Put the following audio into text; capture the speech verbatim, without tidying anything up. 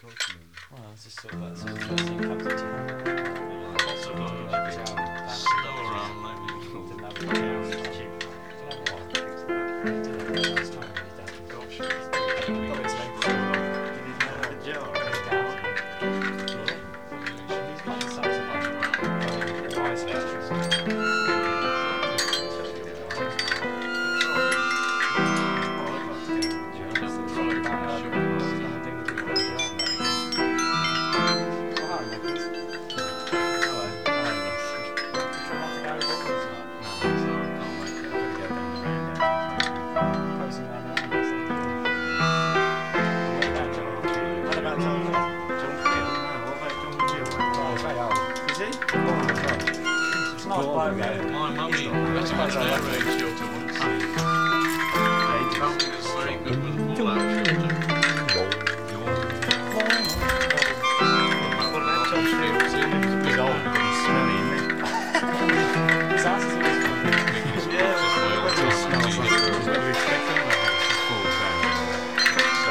Well, it's just sort of like, so the first thing comes into your mind. Also got to slow around maybe. My mummy, that's why I raised shelter once. They told me it's very good with a fallout shelter. Well, that's on fields, it's a big old and smelly, isn't it? Yeah, it smells like it.